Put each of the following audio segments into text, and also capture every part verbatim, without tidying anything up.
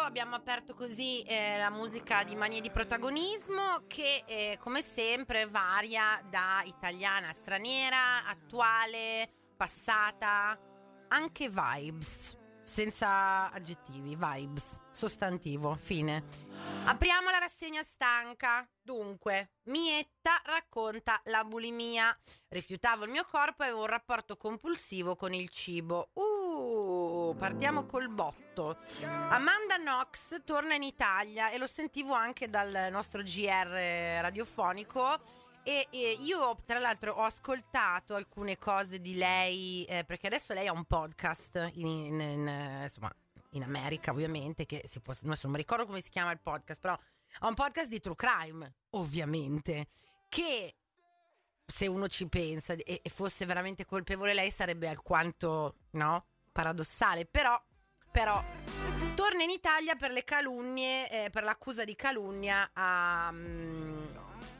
abbiamo aperto così eh, la musica di Manie di Protagonismo, che eh, come sempre varia da italiana a straniera, attuale, passata, anche vibes, senza aggettivi, vibes, sostantivo, fine. Apriamo la rassegna stanca. Dunque, Mietta racconta la bulimia. Rifiutavo il mio corpo e avevo un rapporto compulsivo con il cibo. Uh, partiamo col botto. Amanda Knox torna in Italia e lo sentivo anche dal nostro G R radiofonico. E, e io tra l'altro ho ascoltato alcune cose di lei, eh, perché adesso lei ha un podcast in, in, in, insomma, in America ovviamente, che si può, non mi ricordo come si chiama il podcast, però ha un podcast di true crime, ovviamente, che se uno ci pensa e, e fosse veramente colpevole lei sarebbe alquanto, no, paradossale, però, però torna in Italia per le calunnie, eh, per l'accusa di calunnia a um,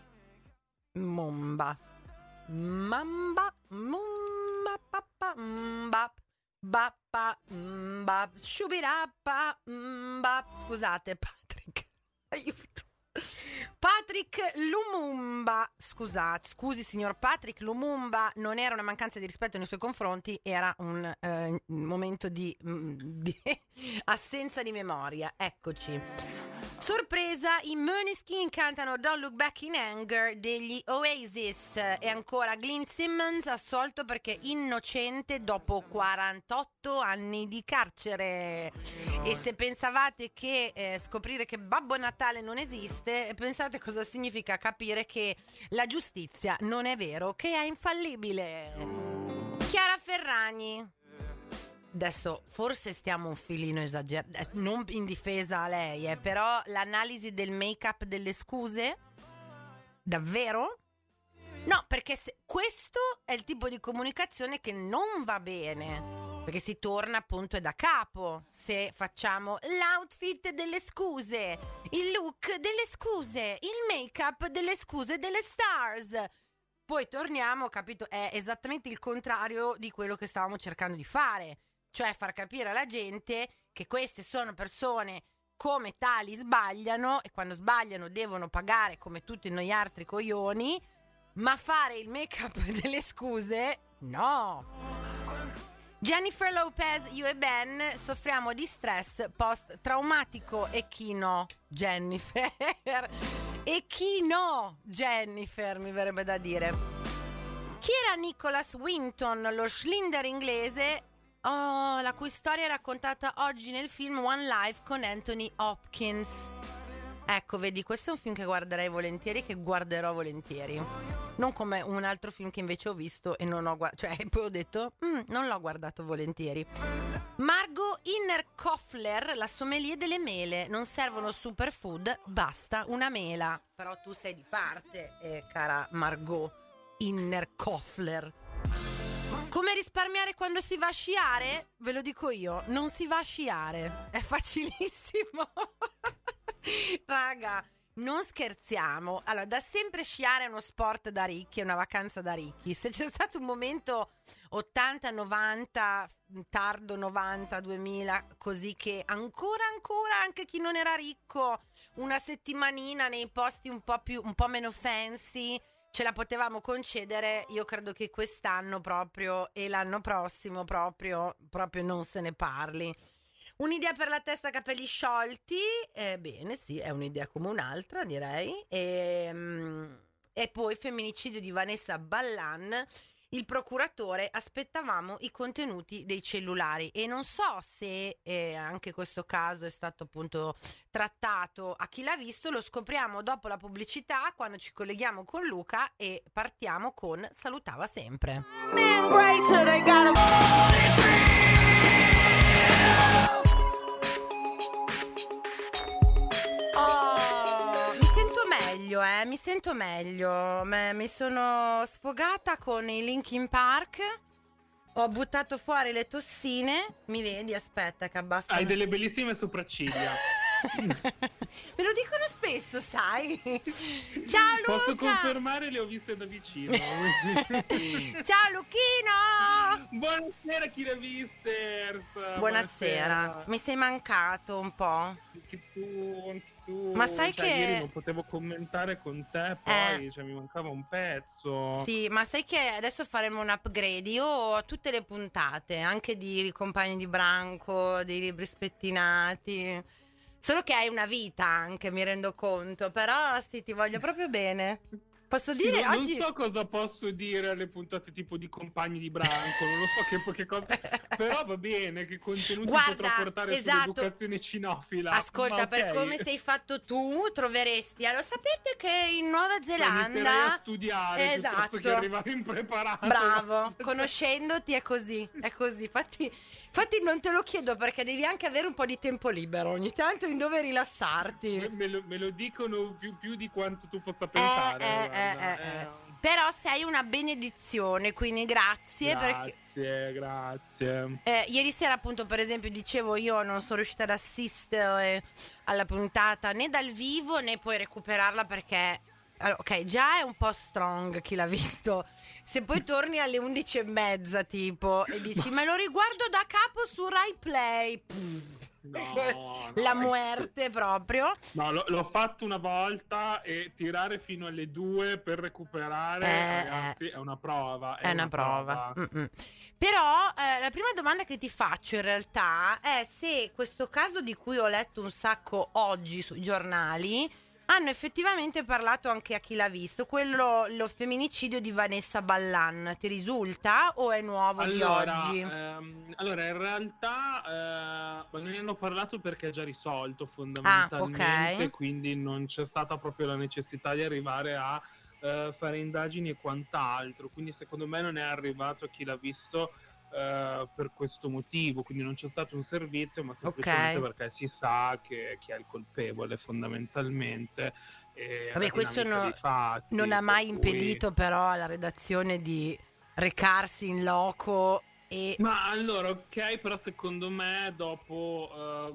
Momba Mamba Mumba Pappa Mba Bappa Mba Shubirappa Mba. Scusate Patrick, aiuto. Patrick Lumumba, scusate, scusi signor Patrick Lumumba, non era una mancanza di rispetto nei suoi confronti, era un eh, momento di, di assenza di memoria. Eccoci. Sorpresa, i Måneskin cantano Don't Look Back in Anger degli Oasis. E ancora Glenn Simmons assolto perché innocente dopo quarantotto anni di carcere. E se pensavate che eh, scoprire che Babbo Natale non esiste, pensate cosa significa capire che la giustizia non è vero, che è infallibile. Chiara Ferragni. Adesso forse stiamo un filino esagerando, non in difesa a lei, eh, però l'analisi del make-up delle scuse? Davvero? No, perché se, questo è il tipo di comunicazione che non va bene, perché si torna appunto da capo se facciamo l'outfit delle scuse, il look delle scuse, il make-up delle scuse delle stars. Poi torniamo, capito, è esattamente il contrario di quello che stavamo cercando di fare. Cioè far capire alla gente che queste sono persone come tali sbagliano e quando sbagliano devono pagare come tutti noi altri coglioni, ma fare il make-up delle scuse no. Jennifer Lopez, io e Ben soffriamo di stress post-traumatico e chi no, Jennifer? E chi no, Jennifer, mi verrebbe da dire. Chi era Nicholas Winton, lo Schlinder inglese? Oh, la cui storia è raccontata oggi nel film One Life con Anthony Hopkins. Ecco, vedi, questo è un film che guarderei volentieri, che guarderò volentieri. Non come un altro film che invece ho visto e non ho guardato, cioè poi ho detto, mm, non l'ho guardato volentieri. Margot Innerkoffler, la sommelier delle mele. Non servono superfood, basta una mela. Però tu sei di parte, eh, cara Margot Innerkoffler. Come risparmiare quando si va a sciare? Ve lo dico io, non si va a sciare, è facilissimo. Raga, non scherziamo. Allora, da sempre sciare è uno sport da ricchi, è una vacanza da ricchi. Se c'è stato un momento ottanta novanta, tardo novanta, duemila, così che ancora ancora anche chi non era ricco una settimanina nei posti un po' più un po' meno fancy ce la potevamo concedere, io credo che quest'anno proprio e l'anno prossimo proprio, proprio non se ne parli. Un'idea per la testa, capelli sciolti, eh, bene, sì, è un'idea come un'altra, direi. E, um, e poi femminicidio di Vanessa Ballan. Il procuratore, aspettavamo i contenuti dei cellulari e non so se eh, anche questo caso è stato appunto trattato a Chi l'ha visto, lo scopriamo dopo la pubblicità quando ci colleghiamo con Luca e partiamo con Salutava sempre. Eh, mi sento meglio, M- mi sono sfogata con i Linkin Park, ho buttato fuori le tossine, mi vedi? Aspetta che abbasso. Hai delle bellissime sopracciglia. Me lo dicono spesso, sai? Ciao Luca! Posso confermare, le ho viste da vicino. Ciao Luchino! Buonasera Kiravisters! Buonasera. Buonasera. Mi sei mancato un po'. Anche tu, anche tu. Ma sai cioè, che... ieri non potevo commentare con te, poi Eh. cioè, mi mancava un pezzo. Sì, ma sai che adesso faremo un upgrade. Io ho tutte le puntate, anche di Compagni di Branco, dei libri spettinati. Solo che hai una vita anche, mi rendo conto. Però sì, ti voglio proprio bene. Posso Sì, dire non, oggi... non so cosa posso dire alle puntate tipo di Compagni di Branco, non lo so che, che cosa, però va bene, che contenuti Guarda, potrò portare esatto. sull'educazione cinofila. Ascolta, Ma per ok. come sei fatto tu, troveresti. Allora, sapete che in Nuova Cioè, inizierei a Zelanda... studiare piuttosto che Esatto. arrivare impreparato. Bravo, conoscendoti è così, è così. Infatti, infatti non te lo chiedo perché devi anche avere un po' di tempo libero ogni tanto in dove rilassarti. Me, me lo, me lo dicono più, più di quanto tu possa pensare. Eh, eh, guarda. eh, eh, Eh, Però sei una benedizione, quindi grazie, perché Grazie, grazie. eh, ieri sera appunto per esempio dicevo io non sono riuscita ad assistere alla puntata né dal vivo né poi recuperarla perché allora, ok, già è un po' strong chi l'ha visto. Se poi torni alle undici e mezza tipo e dici me lo riguardo da capo su Rai Play, pff, No, la no. muerte proprio. No, l'ho, l'ho fatto una volta e tirare fino alle due per recuperare, Eh, ragazzi, eh. è una prova. È, È una prova. Mm-mm. Però eh, la prima domanda che ti faccio in realtà è se questo caso di cui ho letto un sacco oggi sui giornali hanno effettivamente parlato anche a chi l'ha visto, quello, lo femminicidio di Vanessa Ballan, ti risulta o è nuovo Allora, di oggi? ehm, allora, in realtà eh, ne hanno parlato perché è già risolto fondamentalmente, Ah, ok. quindi non c'è stata proprio la necessità di arrivare a eh, fare indagini e quant'altro, quindi secondo me non è arrivato a chi l'ha visto eh, per questo motivo, quindi non c'è stato un servizio, ma semplicemente Ok. perché si sa che chi è il colpevole fondamentalmente e Vabbè, la questo dinamica no- dei fatti, non ha per mai cui- impedito però alla redazione di recarsi in loco e... Ma allora, ok, però secondo me dopo eh,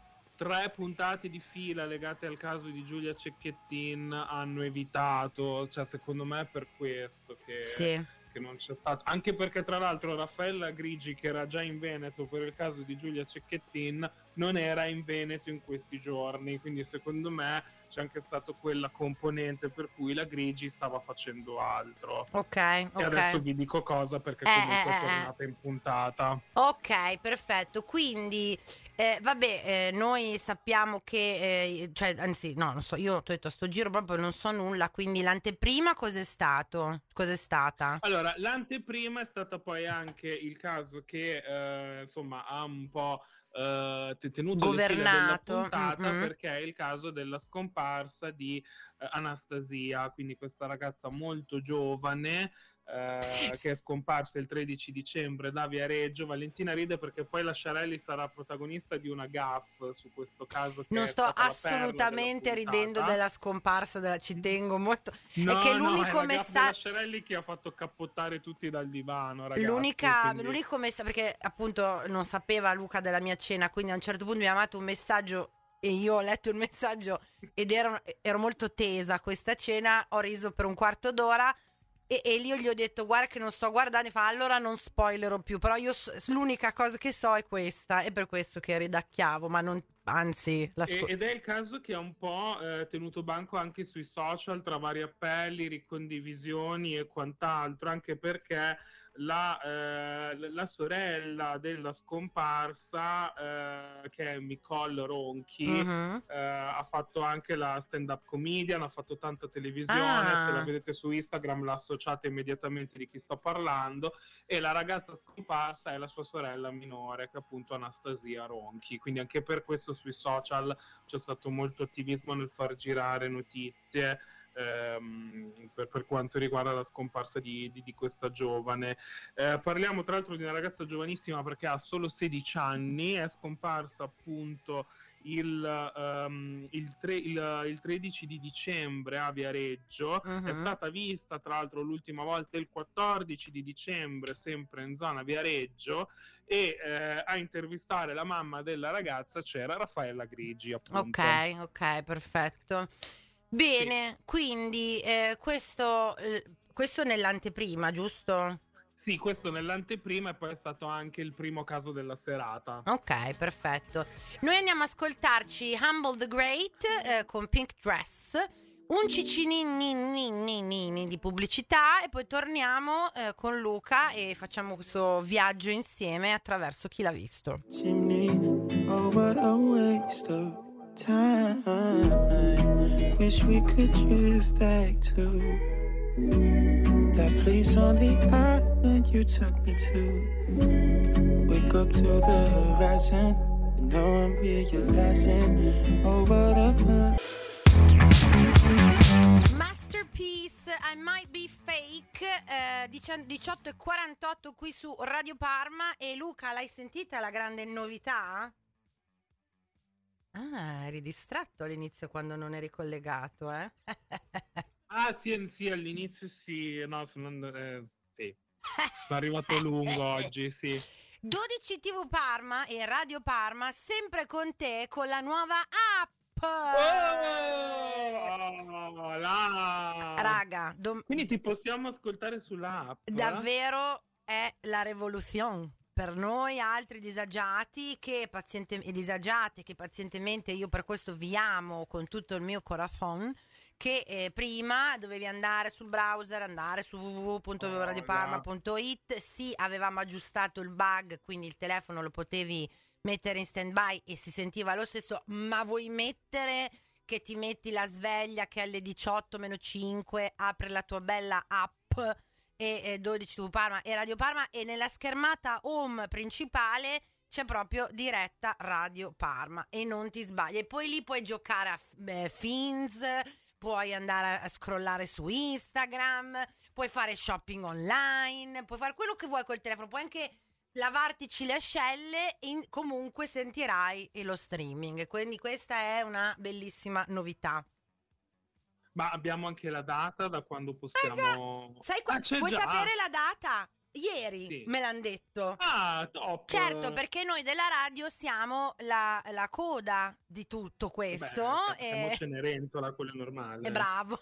tre puntate di fila legate al caso di Giulia Cecchettin hanno evitato, cioè secondo me è per questo che, Sì. che non c'è stato, anche perché tra l'altro Raffaella Grigi, che era già in Veneto per il caso di Giulia Cecchettin, non era in Veneto in questi giorni, quindi secondo me c'è anche stata quella componente per cui la Grigi stava facendo altro. Ok, E adesso ok. vi dico cosa, perché Eh, comunque eh, è eh, tornata in puntata. Ok, perfetto. Quindi, eh, vabbè, eh, noi sappiamo che, eh, cioè, anzi, no, non so, io ti ho detto a sto giro proprio non so nulla, quindi l'anteprima cos'è stato? Cos'è stata? Allora, l'anteprima è stata poi anche il caso che, eh, insomma, ha un po' eh, te- tenuto le fila della Governato. puntata, Mm-mm. perché è il caso della scomparsa di eh, Anastasia, quindi questa ragazza molto giovane eh, che è scomparsa il tredici dicembre da Viareggio. Valentina ride perché poi la Sciarelli sarà protagonista di una gaffe su questo caso, che Non è sto stata la perla assolutamente della ridendo puntata. della scomparsa, della, ci tengo molto. No, È che no, l'unico è la gaffe della messaggio... Sciarelli che ha fatto cappottare tutti dal divano, ragazzi. L'unica, quindi- l'unico messaggio, perché appunto non sapeva Luca della mia cena, quindi a un certo punto mi ha mandato un messaggio e io ho letto il messaggio ed ero, ero molto tesa a questa cena, ho riso per un quarto d'ora e, e lì io gli ho detto guarda che non sto guardando, e fa allora non spoilerò più, però io so- l'unica cosa che so è questa, è per questo che ridacchiavo, ma non, anzi, la E- sco- ed è il caso che ha un po' eh, tenuto banco anche sui social tra vari appelli, ricondivisioni e quant'altro, anche perché la, eh, la sorella della scomparsa, eh, che è Nicole Ronchi, Mhm. eh, ha fatto anche la stand-up comedian, ha fatto tanta televisione, Ah. se la vedete su Instagram la associate immediatamente di chi sto parlando, e la ragazza scomparsa è la sua sorella minore, che è appunto Anastasia Ronchi, quindi anche per questo sui social c'è stato molto attivismo nel far girare notizie ehm, per, per quanto riguarda la scomparsa di, di, di questa giovane. Eh, parliamo tra l'altro di una ragazza giovanissima perché ha solo sedici anni, è scomparsa appunto il, um, il, tre, il, il tredici di dicembre a Viareggio. Uh-huh. È stata vista tra l'altro l'ultima volta il quattordici di dicembre sempre in zona Viareggio, e eh, a intervistare la mamma della ragazza c'era Raffaella Grigi, appunto. Ok, ok, perfetto. Bene, sì. Quindi eh, questo, eh, questo nell'anteprima, giusto? Sì, questo nell'anteprima, e poi è stato anche il primo caso della serata. Ok, perfetto. Noi andiamo a ascoltarci Humble the Great eh, con Pink Dress, un ciccininini di pubblicità, e poi torniamo eh, con Luca e facciamo questo viaggio insieme attraverso Chi l'ha visto. Chimney, oh what a waste of time. Wish we could drift back to that place on the island you took me to. Wake up to the horizon, and now I'm realizing, oh what a pun. Masterpiece, I Might Be Fake, eh, diciotto e quarantotto qui su Radio Parma. E Luca, l'hai sentita la grande novità? Ah, eri distratto all'inizio quando non eri collegato, eh? Ah, sì, sì, all'inizio sì, no, sono, eh, sì. sono arrivato lungo oggi, sì. dodici tivù Parma e Radio Parma, sempre con te con la nuova app. Oh, la... Raga, dom- quindi ti possiamo ascoltare sulla app? Davvero è la rivoluzione per noi altri disagiati che paziente- e disagiati che pazientemente io per questo vi amo con tutto il mio corazon, che eh, prima dovevi andare sul browser, andare su w w w punto radioparma punto it. Sì, avevamo aggiustato il bug, quindi il telefono lo potevi mettere in stand by e si sentiva lo stesso, ma vuoi mettere che ti metti la sveglia che alle diciotto meno cinque apre la tua bella app e, e dodici tivù Parma e Radio Parma, e nella schermata home principale c'è proprio diretta Radio Parma e non ti sbagli. E poi lì puoi giocare a eh, Fins, puoi andare a scrollare su Instagram, puoi fare shopping online, puoi fare quello che vuoi col telefono, puoi anche lavartici le ascelle e in- comunque sentirai lo streaming. Quindi questa è una bellissima novità. Ma abbiamo anche la data da quando possiamo... Ah, sai qua- ah, c'è puoi già. sapere la data? Ieri Sì. me l'hanno detto. Ah, top. Certo, perché noi della radio siamo la, la coda di tutto questo. Beh, siamo e... Cenerentola, quello normale. E bravo.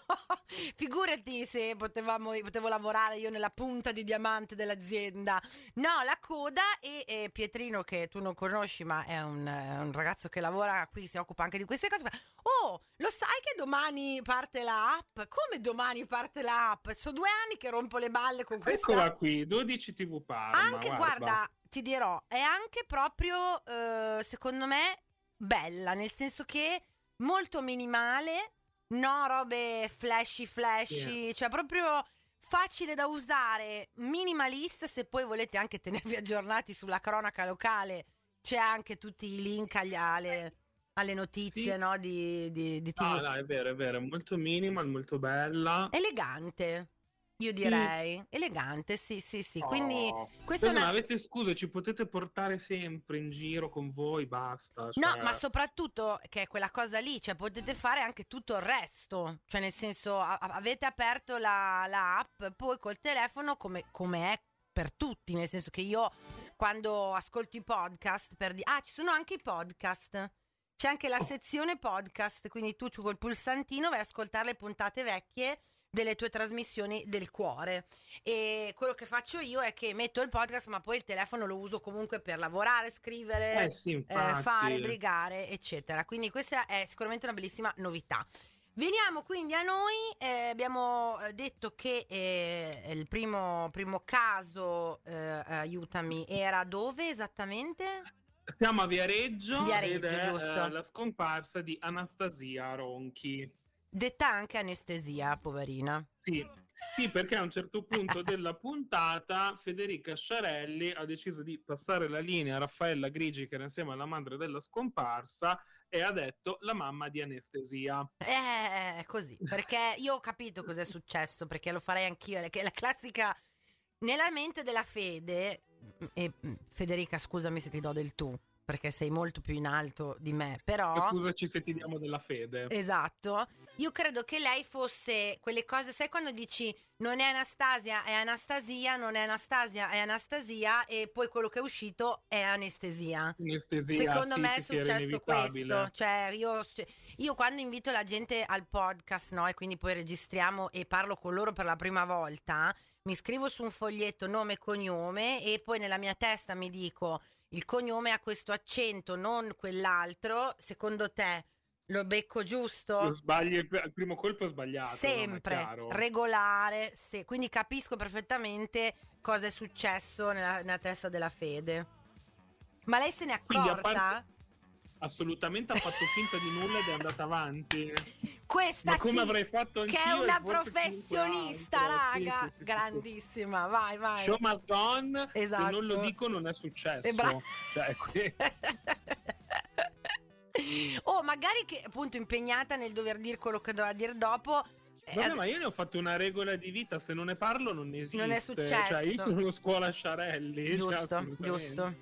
Figurati se potevamo, potevo lavorare io nella punta di diamante dell'azienda. No, la coda e, e Pietrino, che tu non conosci, ma è un, un ragazzo che lavora qui, si occupa anche di queste cose. Oh, lo sai che domani parte la app? Come domani parte la app? Sono due anni che rompo le balle con questa. Eccola qui, dodici tivù Parma. Anche, guarda. guarda, ti dirò, è anche proprio, eh, secondo me, bella, nel senso che molto minimale, no robe flashy flashy, yeah. Cioè proprio facile da usare, minimalista. Se poi volete anche tenervi aggiornati sulla cronaca locale, c'è anche tutti i link agli, alle, alle notizie, sì. No, di, di, di tivù. Ah, no, è vero, è vero, è molto minimal, molto bella. Elegante. Io direi, sì. Elegante, sì, sì, sì. Oh, quindi questo non una... avete scuse, ci potete portare sempre in giro con voi, basta. Cioè... No, ma soprattutto che è quella cosa lì, cioè potete fare anche tutto il resto. Cioè nel senso, a- avete aperto la, la app, poi col telefono come, come è per tutti, nel senso che io quando ascolto i podcast per di... Ah, ci sono anche i podcast. C'è anche la sezione podcast, quindi tu col pulsantino vai a ascoltare le puntate vecchie delle tue trasmissioni del cuore. E quello che faccio io è che metto il podcast, ma poi il telefono lo uso comunque per lavorare, scrivere, eh sì, eh, fare, brigare, eccetera. Quindi questa è sicuramente una bellissima novità. Veniamo quindi a noi. Eh, abbiamo detto che eh, il primo, primo caso, eh, aiutami, era dove esattamente? Siamo a Viareggio, Viareggio, ed è giusto. Eh, la scomparsa di Anastasia Ronchi. Detta anche anestesia, poverina. Sì, sì, perché a un certo punto della puntata Federica Sciarelli ha deciso di passare la linea a Raffaella Grigi, che era insieme alla madre della scomparsa, e ha detto la mamma di Anastasia. Eh, così, perché io ho capito cos'è successo, perché lo farei anch'io, è la classica nella mente della Fede, e Federica scusami se ti do del tu, perché sei molto più in alto di me, però scusaci se ti diamo della fede. Esatto, io credo che lei fosse quelle cose, sai quando dici non è Anastasia, è Anastasia, non è Anastasia, è Anastasia, e poi quello che è uscito è anestesia. Anestesia, Secondo sì, me sì, è sì, era successo inevitabile. questo, cioè io, io quando invito la gente al podcast, no, e quindi poi registriamo e parlo con loro per la prima volta, mi scrivo su un foglietto nome e cognome e poi nella mia testa mi dico il cognome ha questo accento, non quell'altro, secondo te lo becco giusto? Lo sbagli al primo colpo, è sbagliato. Sempre, regolare, se, quindi capisco perfettamente cosa è successo nella, nella testa della Fede. Ma lei se ne è accorta? Parte, assolutamente ha fatto finta di nulla ed è andata avanti. Questa Ma come sì, avrei fatto anch'io, che è una professionista, raga, sì, sì, grandissima, sì, sì. vai vai. Show must go on, esatto. Se non lo dico non è successo. Bra- cioè, qui... oh, magari che appunto impegnata nel dover dire quello che doveva dire dopo. Vabbè, ma io ne ho fatto una regola di vita, se non ne parlo non esiste. Non è successo. Cioè, io sono scuola Sciarelli. Giusto, cioè, giusto.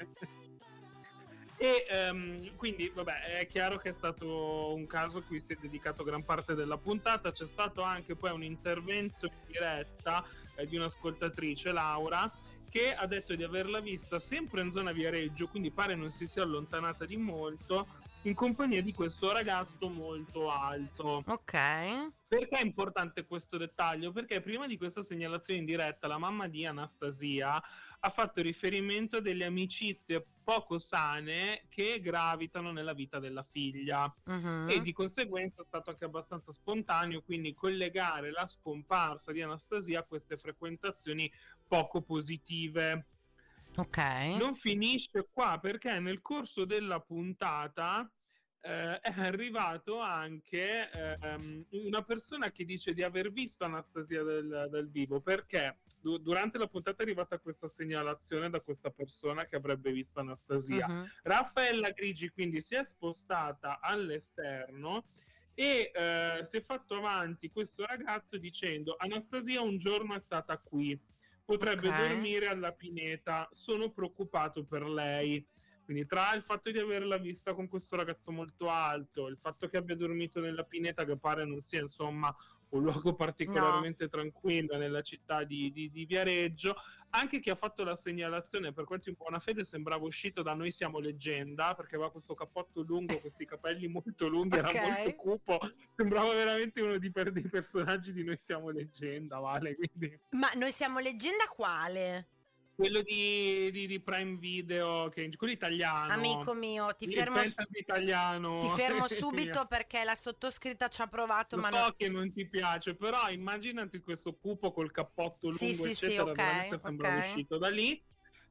E um, quindi, vabbè, è chiaro che è stato un caso a cui si è dedicato gran parte della puntata. C'è stato anche poi un intervento in diretta eh, di un'ascoltatrice, Laura, che ha detto di averla vista sempre in zona Viareggio, quindi pare non si sia allontanata di molto, in compagnia di questo ragazzo molto alto. Ok. Perché è importante questo dettaglio? Perché prima di questa segnalazione in diretta la mamma di Anastasia ha fatto riferimento a delle amicizie poco sane che gravitano nella vita della figlia, uh-huh. e di conseguenza è stato anche abbastanza spontaneo quindi collegare la scomparsa di Anastasia a queste frequentazioni poco positive. Ok. Non finisce qua, perché nel corso della puntata eh, è arrivato anche eh, una persona che dice di aver visto Anastasia dal, dal vivo, perché du- durante la puntata è arrivata questa segnalazione da questa persona che avrebbe visto Anastasia. Uh-huh. Raffaella Grigi quindi si è spostata all'esterno e eh, si è fatto avanti questo ragazzo dicendo: Anastasia un giorno è stata qui, potrebbe okay. dormire alla pineta, sono preoccupato per lei. Quindi tra il fatto di averla vista con questo ragazzo molto alto, il fatto che abbia dormito nella pineta, che pare non sia insomma un luogo particolarmente no. tranquillo nella città di, di, di Viareggio, anche chi ha fatto la segnalazione, per quanto in buona fede sembrava uscito da Noi Siamo Leggenda, perché aveva questo cappotto lungo, questi capelli molto lunghi, okay. era molto cupo, sembrava veramente uno di per, dei personaggi di Noi Siamo Leggenda, Vale, quindi... Ma Noi Siamo Leggenda quale? Quello di, di, di Prime Video, che quello italiano. Amico mio, ti fermo, italiano. ti fermo subito perché la sottoscritta ci ha provato. Lo ma so no... che non ti piace, però immaginati questo cupo col cappotto lungo, sì, sì, eccetera, sì, okay, veramente sembra okay. uscito da lì.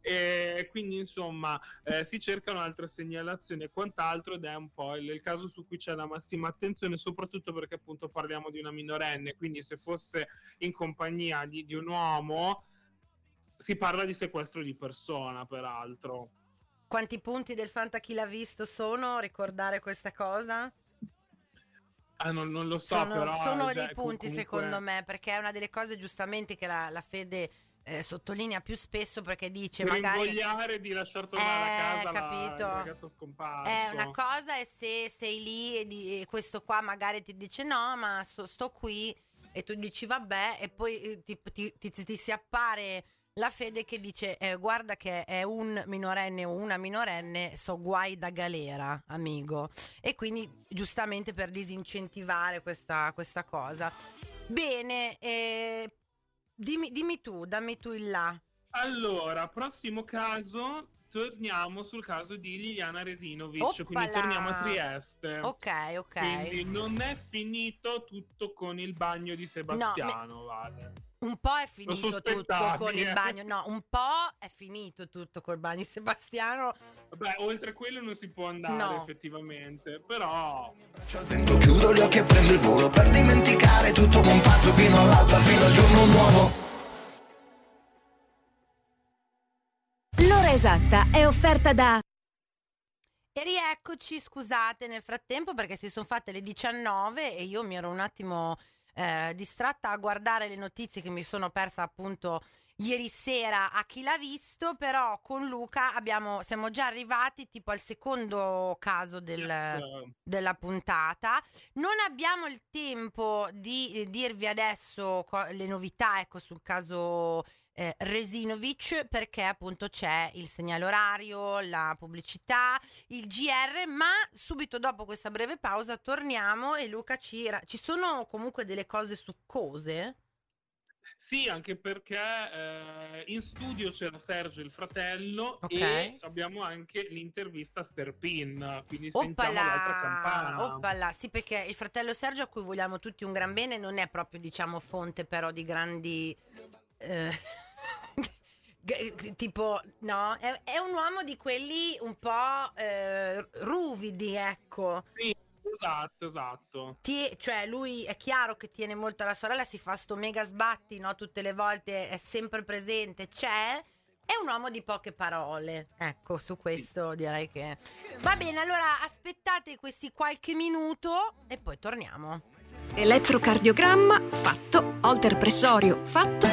E quindi insomma eh, si cercano altre segnalazioni e quant'altro, ed è un po' il, il caso su cui c'è la massima attenzione, soprattutto perché appunto parliamo di una minorenne, quindi se fosse in compagnia di, di un uomo si parla di sequestro di persona, peraltro. Quanti punti del Fanta Chi l'ha visto sono? Ricordare questa cosa? Ah, non, non lo so, sono, però... Sono cioè, dei punti, comunque... secondo me, perché è una delle cose giustamente che la, la Fede eh, sottolinea più spesso, perché dice per magari... invogliare di lasciar tornare eh, a casa capito. la, il ragazzo scomparso. È una cosa è se sei lì e, di, e questo qua magari ti dice no, ma so, sto qui, e tu dici vabbè, e poi ti, ti, ti, ti, ti si appare... la Fede che dice eh, guarda che è un minorenne o una minorenne, so guai da galera, amico, e quindi giustamente per disincentivare questa, questa cosa. Bene, eh, dimmi, dimmi tu, dammi tu il là. Allora, prossimo caso, torniamo sul caso di Liliana Resinovic. Oppala. Quindi torniamo a Trieste. Ok, ok. Quindi non è finito tutto con il bagno di Sebastiano, no, me... Vale. Un po' è finito tutto con il bagno, no, un po' è finito tutto col bagno di Sebastiano. Vabbè, oltre a quello non si può andare, no. effettivamente, però... Chiudo gli occhi e prendo il volo per dimenticare tutto con passo fino all'alba, fino al giorno nuovo. L'ora esatta è offerta da... E rieccoci, scusate nel frattempo perché si sono fatte le diciannove e io mi ero un attimo eh, distratta a guardare le notizie che mi sono persa appunto ieri sera a Chi l'ha visto, però con Luca abbiamo, siamo già arrivati tipo al secondo caso del, della puntata. Non abbiamo il tempo di eh, dirvi adesso co- le novità, ecco, sul caso Eh, Resinovic, perché appunto c'è il segnale orario, la pubblicità, il G R, ma subito dopo questa breve pausa torniamo e Luca ci, ra- ci sono comunque delle cose succose? Sì, anche perché eh, in studio c'era Sergio, il fratello, Ok. e abbiamo anche l'intervista a Sterpin, quindi sentiamo Oppala, l'altra campana. oppala, sì, perché il fratello Sergio, a cui vogliamo tutti un gran bene, non è proprio, diciamo, fonte però di grandi eh, g- tipo, no, è, è un uomo di quelli un po' eh, ruvidi, ecco. Sì, esatto, esatto. Ti- cioè lui è chiaro che tiene molto alla sorella, si fa sto mega sbatti, no? Tutte le volte è sempre presente, c'è. È un uomo di poche parole, ecco, su questo direi che va bene. Allora aspettate questi qualche minuto e poi torniamo. Elettrocardiogramma fatto, holter pressorio fatto.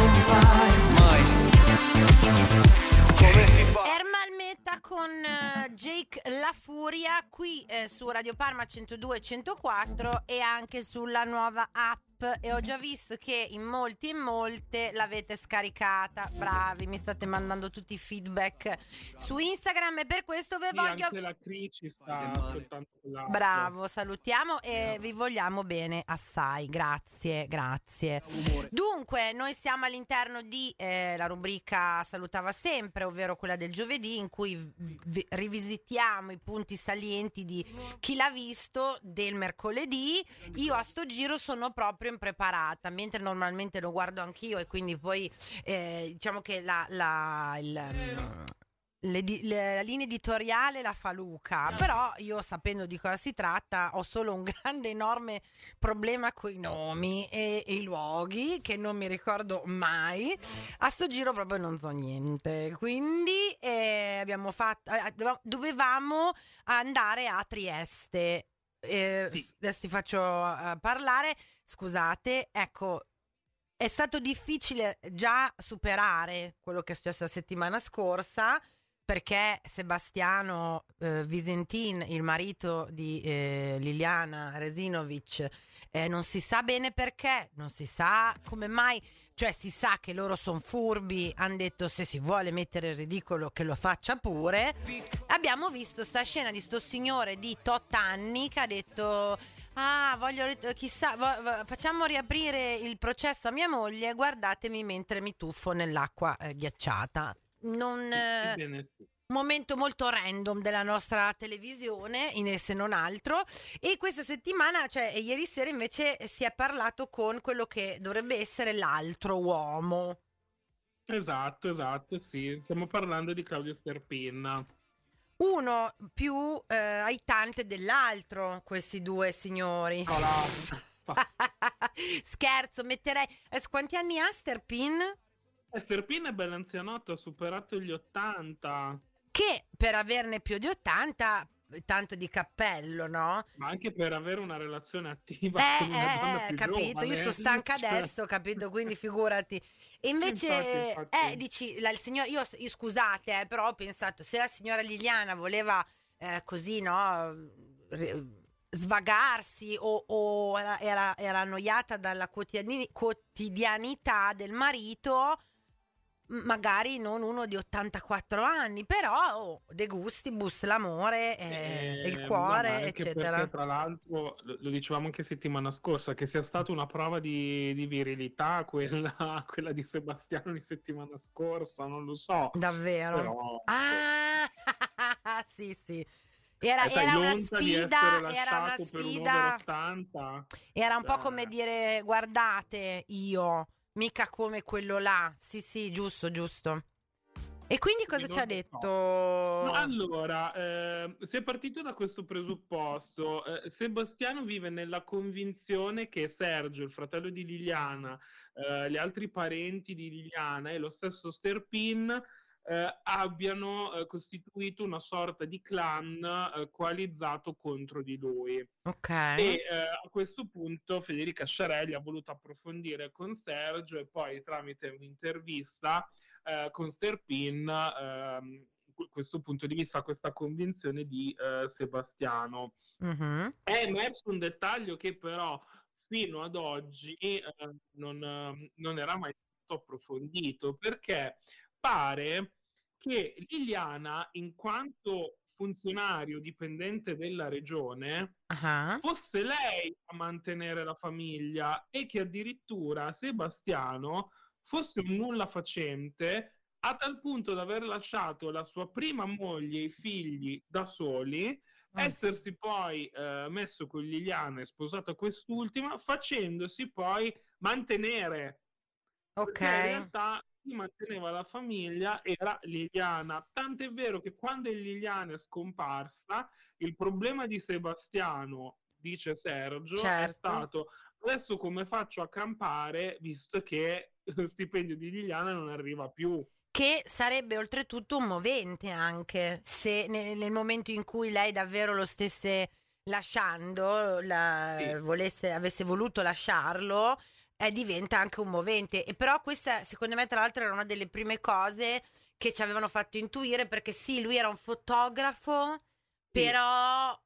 Ermal Meta con uh, Jake La Furia qui eh, su Radio Parma centodue e centoquattro e anche sulla nuova app, e ho già visto che in molti e molte l'avete scaricata. Bravi, mi state mandando tutti i feedback su Instagram e per questo vi Sì, voglio anche la Crici sta ascoltando quell'app. Bravo, salutiamo e vi vogliamo bene assai, grazie, grazie. Dunque, noi siamo all'interno di eh, la rubrica Salutava Sempre, ovvero quella del giovedì, in cui v- rivisitiamo i punti salienti di Chi l'ha visto del mercoledì. Io a sto giro sono proprio impreparata, mentre normalmente lo guardo anch'io e quindi poi eh, diciamo che la... la il, Le, le, la linea editoriale la fa Luca, però io, sapendo di cosa si tratta, ho solo un grande enorme problema con i nomi e, e i luoghi che non mi ricordo mai. A sto giro proprio non so niente, quindi eh, abbiamo fatto eh, dovevamo andare a Trieste. eh, Sì. Adesso ti faccio uh, parlare, scusate, ecco. È stato difficile già superare quello che è successo la settimana scorsa, perché Sebastiano eh, Visentin, il marito di eh, Liliana Resinovic, eh, non si sa bene perché, non si sa come mai, cioè si sa che loro sono furbi, hanno detto se si vuole mettere il ridicolo che lo faccia pure. Abbiamo visto sta scena di sto signore di tot anni che ha detto... Ah, voglio, chissà, vo- vo- facciamo riaprire il processo a mia moglie, guardatemi mentre mi tuffo nell'acqua eh, ghiacciata. Non, eh, Bene, sì. momento molto random della nostra televisione, in, se non altro. E questa settimana, cioè ieri sera invece, si è parlato con quello che dovrebbe essere l'altro uomo. Esatto, esatto, sì. Stiamo parlando di Claudio Sterpin. Uno più eh, aitante dell'altro, questi due signori. Oh, Scherzo, metterei... Eh, quanti anni ha Sterpin? Sterpin è bello anzianotto, ha superato gli ottanta. Che per averne più di ottanta, tanto di cappello, no? Ma anche per avere una relazione attiva Eh, con una donna eh, più capito, giovane. io sono stanca Cioè... adesso, capito, quindi figurati. E invece, Infatti, infatti. eh, dici, la, il signor, io, io scusate, eh, però ho pensato, se la signora Liliana voleva eh, così, no, svagarsi o, o era, era, era annoiata dalla quotidiani- quotidianità del marito, magari non uno di ottantaquattro anni, però oh, de gustibus, l'amore, eh, Eh, il cuore, no, ma anche eccetera. perché, tra l'altro, lo, lo dicevamo anche settimana scorsa, che sia stata una prova di, di virilità quella, quella di Sebastiano di settimana scorsa, non lo so. Davvero? Però, Ah, sì, sì. Era, eh, sai, era una l'onta di sfida, essere era una lasciato per un sfida. over ottanta. Era un po' Cioè, come dire, guardate, io, mica come quello là. Sì, sì, giusto, giusto. E quindi cosa non ci ha lo so. detto? No, allora, eh, si è partito da questo presupposto. Eh, Sebastiano vive nella convinzione che Sergio, il fratello di Liliana, eh, gli altri parenti di Liliana e lo stesso Sterpin eh, abbiano eh, costituito una sorta di clan eh, coalizzato contro di lui. Ok. E eh, a questo punto Federica Sciarelli ha voluto approfondire con Sergio e poi tramite un'intervista eh, con Sterpin ehm, questo punto di vista, questa convinzione di eh, Sebastiano. Mm-hmm. È emerso un dettaglio che però fino ad oggi eh, non, eh, non era mai stato approfondito, perché pare che Liliana, in quanto funzionario dipendente della regione, Uh-huh. fosse lei a mantenere la famiglia e che addirittura Sebastiano fosse un nulla facente, a tal punto da aver lasciato la sua prima moglie e i figli da soli, mm. essersi poi eh, messo con Liliana e sposato quest'ultima, facendosi poi mantenere. Ok. Perché in realtà chi manteneva la famiglia era Liliana. Tant'è vero che quando Liliana è scomparsa, il problema di Sebastiano, dice Sergio, certo. è stato: adesso come faccio a campare, visto che lo stipendio di Liliana non arriva più. Che sarebbe oltretutto un movente anche, se nel, nel momento in cui lei davvero lo stesse lasciando, la, Sì. volesse, avesse voluto lasciarlo, eh, diventa anche un movente. E però questa, secondo me, tra l'altro era una delle prime cose che ci avevano fatto intuire, perché sì, lui era un fotografo, sì. però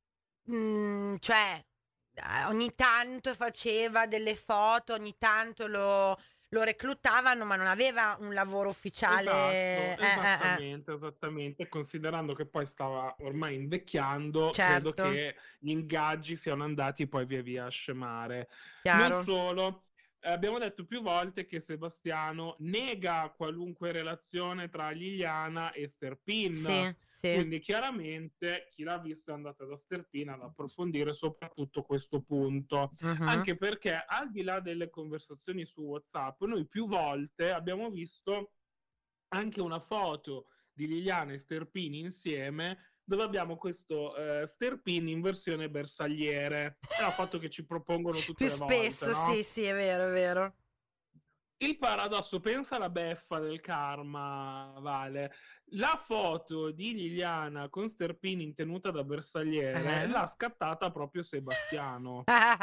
mh, cioè ogni tanto faceva delle foto, ogni tanto lo... lo reclutavano, ma non aveva un lavoro ufficiale. Esatto, esattamente, eh, eh. esattamente. Considerando che poi stava ormai invecchiando, certo. credo che gli ingaggi siano andati poi via via a scemare. Chiaro. Non solo, eh, abbiamo detto più volte che Sebastiano nega qualunque relazione tra Liliana e Sterpin. Sì, sì. Quindi chiaramente chi l'ha visto è andato da Sterpin ad approfondire soprattutto questo punto. Uh-huh. Anche perché al di là delle conversazioni su WhatsApp, noi più volte abbiamo visto anche una foto di Liliana e Sterpin insieme, dove abbiamo questo uh, Sterpin in versione bersagliere. È una foto che ci propongono tutte più le volte, spesso, no? sì, sì, è vero, è vero. Il paradosso, pensa alla beffa del karma, Vale. La foto di Liliana con Sterpin in tenuta da bersagliere uh-huh. l'ha scattata proprio Sebastiano.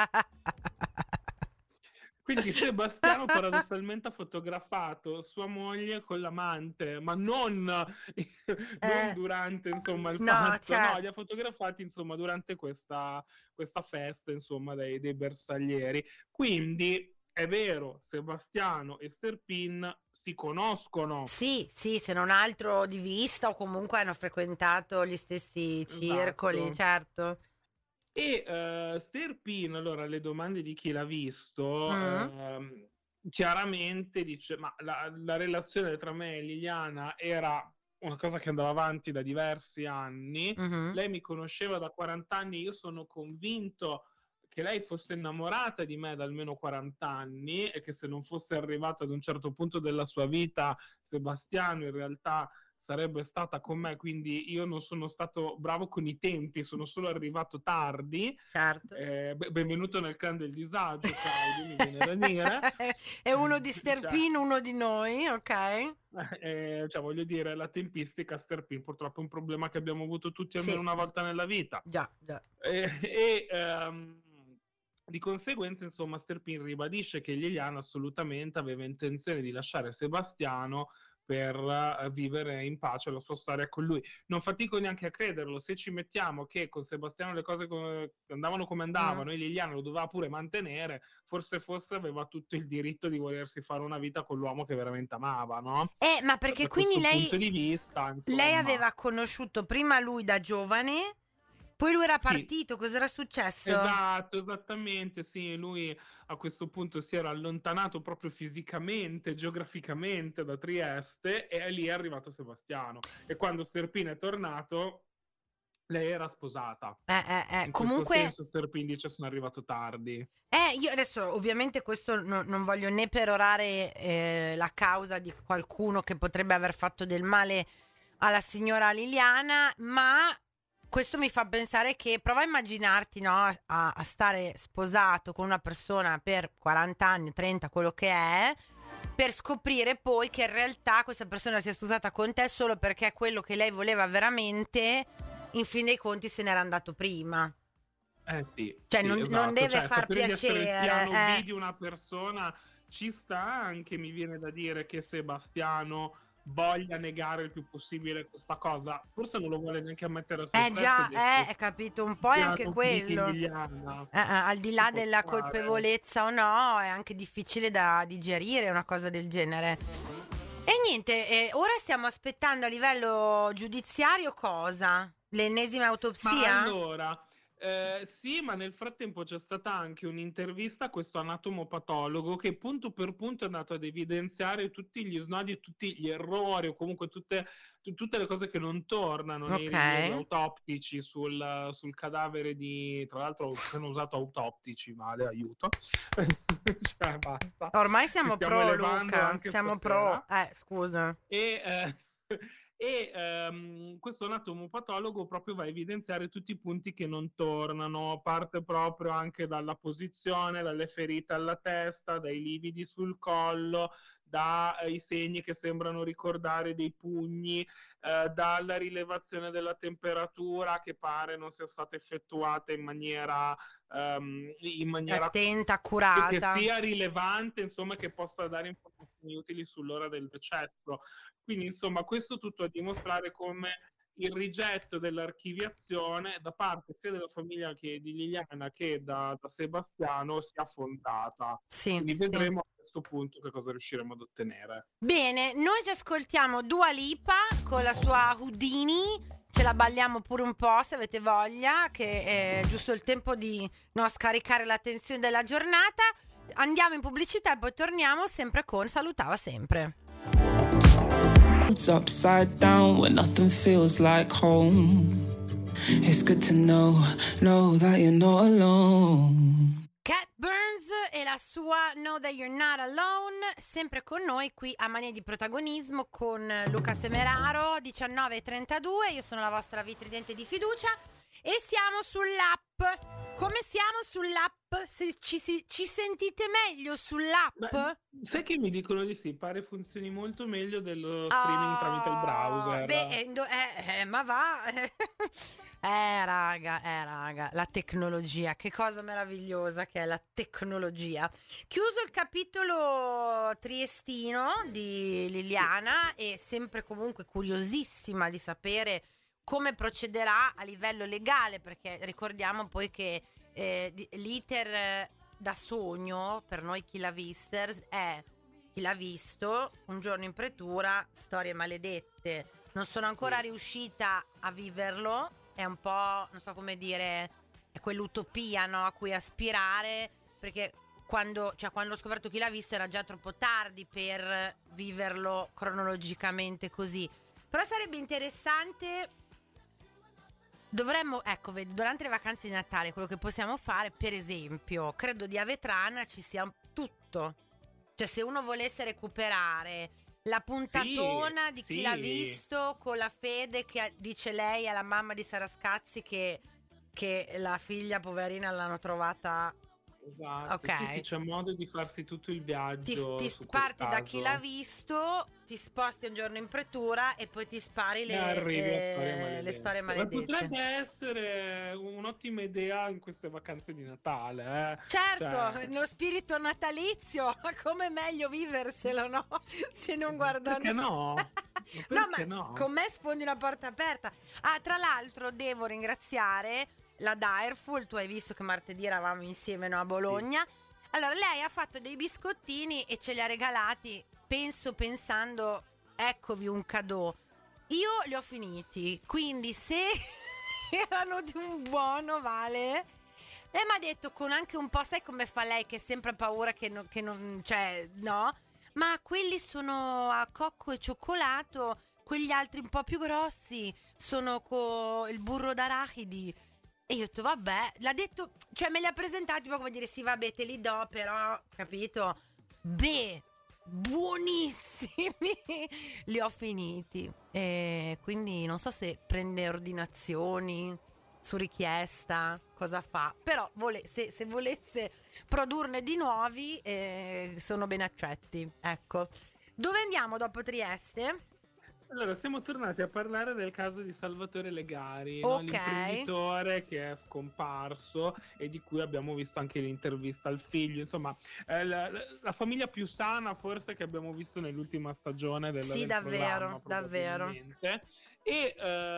Quindi Sebastiano paradossalmente ha fotografato sua moglie con l'amante, ma non, non eh, durante insomma il no, fatto, certo. no, li ha fotografati insomma durante questa, questa festa insomma dei, dei bersaglieri. Quindi è vero, Sebastiano e Sterpin si conoscono. Sì, sì, se non altro di vista o comunque hanno frequentato gli stessi circoli, esatto. certo. E uh, Sterpin, allora, le domande di chi l'ha visto, mm. uh, chiaramente dice, ma la, la relazione tra me e Liliana era una cosa che andava avanti da diversi anni, mm-hmm. lei mi conosceva da quaranta anni, io sono convinto che lei fosse innamorata di me da almeno quaranta anni e che se non fosse arrivata ad un certo punto della sua vita, Sebastiano in realtà sarebbe stata con me, quindi io non sono stato bravo con i tempi, sono solo arrivato tardi. Certo. Eh, benvenuto nel clan del disagio, Claudio, mi viene da dire. È uno di Sterpin, cioè, uno di noi, ok? Eh, cioè, voglio dire, la tempistica Sterpin purtroppo è un problema che abbiamo avuto tutti almeno sì. una volta nella vita. Già, già. Eh, e um, di conseguenza, insomma, Sterpin ribadisce che Liliana assolutamente aveva intenzione di lasciare Sebastiano per uh, vivere in pace la sua storia con lui. Non fatico neanche a crederlo, se ci mettiamo che con Sebastiano le cose come, andavano come andavano mm. e Liliana lo doveva pure mantenere, forse forse aveva tutto il diritto di volersi fare una vita con l'uomo che veramente amava, no? Eh, ma perché da quindi lei, punto di vista, insomma, lei aveva conosciuto prima lui da giovane, poi lui era partito, sì. Cos'era successo? Esatto, esattamente, sì, lui a questo punto si era allontanato proprio fisicamente, geograficamente da Trieste e lì è arrivato Sebastiano. E quando Sterpin è tornato, lei era sposata. Eh, eh, eh. In Comunque... questo senso Sterpin dice sono arrivato tardi. Eh, io adesso ovviamente questo no, non voglio né perorare eh, la causa di qualcuno che potrebbe aver fatto del male alla signora Liliana, ma... questo mi fa pensare che prova a immaginarti, no, a, a stare sposato con una persona per quaranta anni, trenta, quello che è, per scoprire poi che in realtà questa persona si è scusata con te solo perché quello che lei voleva veramente, in fin dei conti, se n'era andato prima. Eh sì, Cioè, sì, non, esatto. non deve Cioè, far sapere di essere il piacere. piano eh. B di una persona ci sta, anche mi viene da dire che Sebastiano voglia negare il più possibile questa cosa. Forse non lo vuole neanche ammettere a se Eh stesso. già, di eh, essere è capito un po', è anche piano B di quello. Liliana. Eh, eh, al di là Si può della fare. colpevolezza o no, è anche difficile da digerire una cosa del genere. E niente, eh, ora stiamo aspettando a livello giudiziario cosa? L'ennesima Ma autopsia? allora, eh, sì, ma nel frattempo c'è stata anche un'intervista a questo anatomopatologo che punto per punto è andato ad evidenziare tutti gli snodi, tutti gli errori o comunque tutte, tu- tutte le cose che non tornano nei Ok. rilievi autoptici sul, sul cadavere di... Tra l'altro ho appena usato autoptici, male, aiuto. Cioè, basta. Ormai Ci siamo stiamo pro, elevando Luca. anche Siamo stasera. pro. Eh, scusa. E, eh, e ehm, questo anatomopatologo proprio va a evidenziare tutti i punti che non tornano, parte proprio anche dalla posizione, dalle ferite alla testa, dai lividi sul collo, dai segni che sembrano ricordare dei pugni, eh, dalla rilevazione della temperatura che pare non sia stata effettuata in maniera, ehm, in maniera Attenta, che accurata. sia rilevante, insomma, che possa dare informazioni utili sull'ora del decesso. Quindi, insomma, questo tutto a dimostrare come il rigetto dell'archiviazione da parte sia della famiglia che di Liliana che da, da Sebastiano sia fondata. Sì, Quindi sì. vedremo a questo punto che cosa riusciremo ad ottenere. Bene, noi ci ascoltiamo Dua Lipa con la sua Houdini, ce la balliamo pure un po' se avete voglia, che è giusto il tempo di no, scaricare la tensione della giornata. Andiamo in pubblicità e poi torniamo sempre con Salutava Sempre. It's upside down when nothing feels like home. It's good to know, know that you're not alone. Cat Burns e la sua Know That You're Not Alone, sempre con noi qui a Mania di Protagonismo con Luca Semeraro, diciannove e trentadue, io sono la vostra vitridente di fiducia e siamo sull'app. Come siamo sull'app? Se ci, si, ci sentite meglio sull'app? Beh, sai che mi dicono di sì, pare funzioni molto meglio dello streaming Oh, tramite il browser. Beh, eh, do- eh, eh, ma va. Eh, raga, eh, raga, la tecnologia, che cosa meravigliosa che è la tecnologia. Chiuso il capitolo triestino di Liliana e sempre comunque curiosissima di sapere come procederà a livello legale, perché ricordiamo poi che eh, di- l'iter da sogno, per noi chi l'ha visto, è chi l'ha visto, Un giorno in pretura, Storie maledette. Non sono ancora riuscita a viverlo, è un po', non so come dire, è quell'utopia, no, a cui aspirare, perché quando, cioè, quando ho scoperto chi l'ha visto era già troppo tardi per viverlo cronologicamente così. Però sarebbe interessante. Dovremmo, ecco, vedi, durante le vacanze di Natale quello che possiamo fare, per esempio, credo di Avetrana ci sia tutto. Cioè, se uno volesse recuperare la puntatona Sì, di chi sì. l'ha visto con la Fede che dice lei alla mamma di Sarascazzi che, che la figlia poverina l'hanno trovata. Esatto, Ok. sì, sì, c'è modo di farsi tutto il Ti, viaggio ti su quel parti da caso. chi l'ha visto, ti sposti un giorno in pretura e poi ti spari le, E arrivi a eh, storie maledette. le storie Ma maledette. potrebbe essere un'ottima idea in queste vacanze di Natale, eh? Certo, Cioè, lo spirito natalizio, come meglio viverselo, no? Se non guardando. perché no? Ma No, perché ma no? con me sfondi una porta aperta. Ah, tra l'altro devo ringraziare la Direful, tu hai visto che martedì eravamo insieme, no, a Bologna. Allora, lei ha fatto dei biscottini e ce li ha regalati, penso pensando, eccovi un cadeau. Io li ho finiti, quindi se erano di un buono, vale. E mi ha detto con anche un po', sai come fa lei che ha sempre paura che, no, che non, cioè, no? Ma quelli sono a cocco e cioccolato, quegli altri un po' più grossi sono con il burro d'arachidi. E io ho detto, vabbè, l'ha detto, cioè me li ha presentati, ma come dire, sì, vabbè, te li do, però, capito? Beh, buonissimi, li ho finiti. E quindi non so se prende ordinazioni, su richiesta, cosa fa. Però vole- se, se volesse produrne di nuovi eh, sono ben accetti, ecco. Dove andiamo dopo Trieste? Allora, siamo tornati a parlare del caso di Salvatore Legari, Ok. no? L'imprenditore che è scomparso e di cui abbiamo visto anche l'intervista al figlio. Insomma, è la, la famiglia più sana forse che abbiamo visto nell'ultima stagione del, Sì, del davvero, programma, davvero. probabilmente. E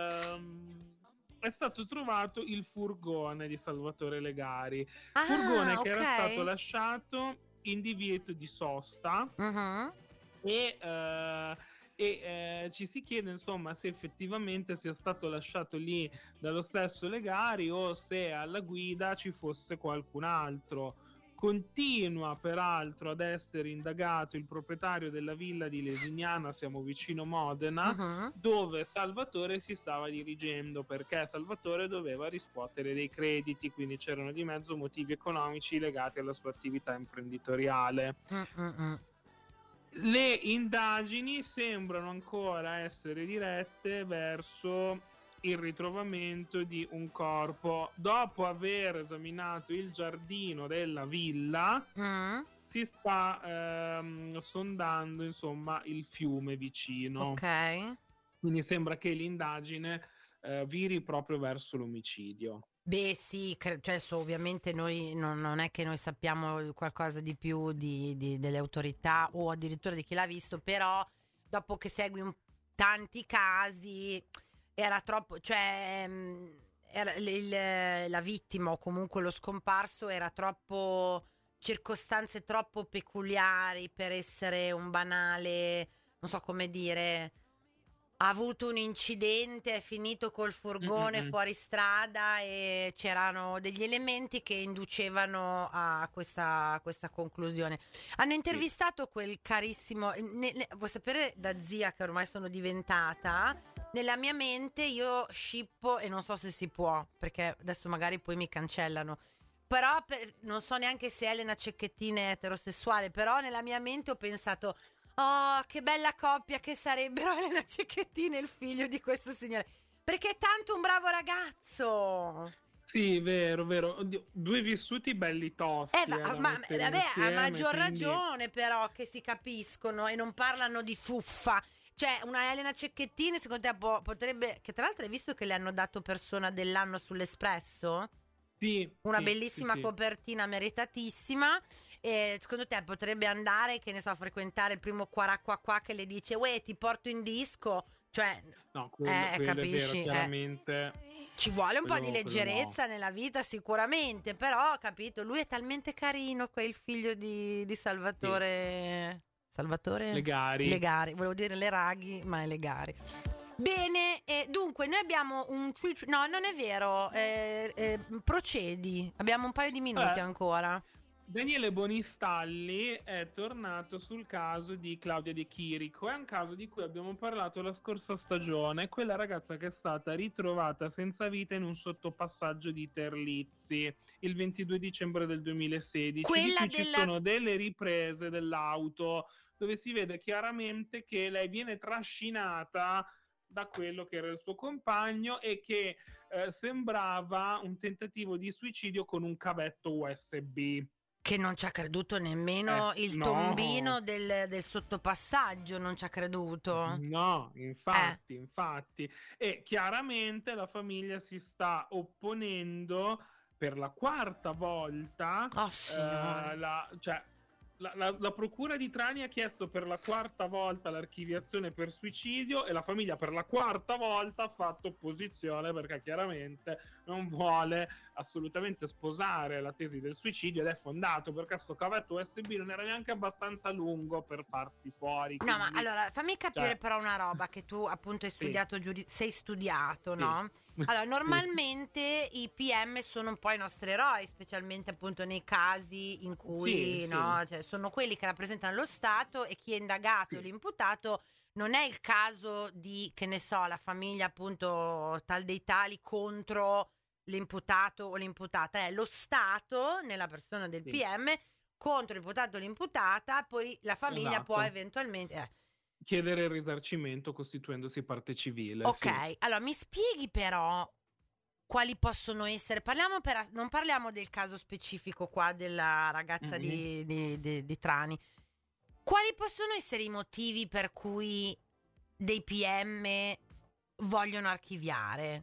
ehm, è stato trovato il furgone di Salvatore Legari. Ah, Furgone che ok. era stato lasciato in divieto di sosta. Mhm. E, eh, e eh, ci si chiede insomma se effettivamente sia stato lasciato lì dallo stesso Legari o se alla guida ci fosse qualcun altro. Continua peraltro ad essere indagato il proprietario della villa di Lesignana, siamo vicino Modena, Mhm. dove Salvatore si stava dirigendo, perché Salvatore doveva riscuotere dei crediti, quindi c'erano di mezzo motivi economici legati alla sua attività imprenditoriale. Mm-mm. Le indagini sembrano ancora essere dirette verso il ritrovamento di un corpo. Dopo aver esaminato il giardino della villa, Mm. si sta ehm, sondando insomma il fiume vicino. Ok. Quindi sembra che l'indagine eh, viri proprio verso l'omicidio. Beh sì, cre- cioè so, ovviamente noi non, non è che noi sappiamo qualcosa di più di, di- delle autorità o addirittura di chi l'ha visto, però dopo che segui un- tanti casi era troppo, cioè mh, era, il- il- la vittima o comunque lo scomparso era troppo, circostanze troppo peculiari per essere un banale, non so come dire. Ha avuto un incidente, è finito col furgone Mm-mm. fuori strada e c'erano degli elementi che inducevano a questa, a questa conclusione. Hanno intervistato quel carissimo, ne- ne- vuoi sapere da zia che ormai sono diventata? Nella mia mente io scippo e non so se si può, perché adesso magari poi mi cancellano. Però per- non so neanche se Elena Cecchettin è eterosessuale, però nella mia mente ho pensato: oh, che bella coppia che sarebbero Elena Cecchettin e il figlio di questo signore. Perché è tanto un bravo ragazzo. Sì, vero, vero. Oddio, due vissuti belli tosti. Eh, va- eh, da ma mettere vabbè, a insieme, maggior quindi- ragione però che si capiscono e non parlano di fuffa. Cioè, una Elena Cecchettin, secondo te po- potrebbe... Che tra l'altro hai visto che le hanno dato persona dell'anno sull'Espresso? Sì, Una sì, bellissima sì, sì. copertina meritatissima. E secondo te potrebbe andare, che ne so, a frequentare il primo quaracqua qua che le dice uè, ti porto in disco? Cioè, No, quello, eh, quello capisci? è Eh. vero, chiaramente. Ci vuole un po' di Quello- quello leggerezza nella vita sicuramente, però capito, lui è talmente carino, quel figlio di, di Salvatore Salvatore Legari. Legari, volevo dire Le Raghi, ma è Legari. Bene, e dunque noi abbiamo un no, non è vero, eh, eh, procedi, abbiamo un paio di minuti Eh. ancora. Daniele Bonistalli è tornato sul caso di Claudia De Chirico. È un caso di cui abbiamo parlato la scorsa stagione, quella ragazza che è stata ritrovata senza vita in un sottopassaggio di Terlizzi il ventidue dicembre del duemilasedici. Quella di cui della- ci sono delle riprese dell'auto dove si vede chiaramente che lei viene trascinata da quello che era il suo compagno e che eh, sembrava un tentativo di suicidio con un cavetto U S B. Che non ci ha creduto nemmeno Eh, il no. tombino del, del sottopassaggio, non ci ha creduto. No, infatti, Eh. infatti. E chiaramente la famiglia si sta opponendo per la quarta volta. Oh, signore. eh, la, cioè, la, la- la procura di Trani ha chiesto per la quarta volta l'archiviazione per suicidio e la famiglia per la quarta volta ha fatto opposizione perché chiaramente non vuole assolutamente sposare la tesi del suicidio ed è fondato perché sto cavetto U S B non era neanche abbastanza lungo per farsi fuori. No, ma quindi- allora fammi capire cioè- però una roba che tu appunto hai Sì. studiato, giudi- sei studiato, Sì. no? Allora, Sì. normalmente i P M sono un po' i nostri eroi, specialmente appunto nei casi in cui, Sì, sì. no? Cioè, sono quelli che rappresentano lo Stato e chi è indagato Sì. o l'imputato. Non è il caso di, che ne so, la famiglia appunto tal dei tali contro l'imputato o l'imputata, è lo Stato nella persona del Sì. P M contro l'imputato o l'imputata, poi la famiglia Esatto. può eventualmente... eh. Chiedere il risarcimento costituendosi parte civile. Ok, sì. allora mi spieghi però quali possono essere, parliamo per, non parliamo del caso specifico qua della ragazza Mhm. di, di- di- di Trani, quali possono essere i motivi per cui dei P M vogliono archiviare?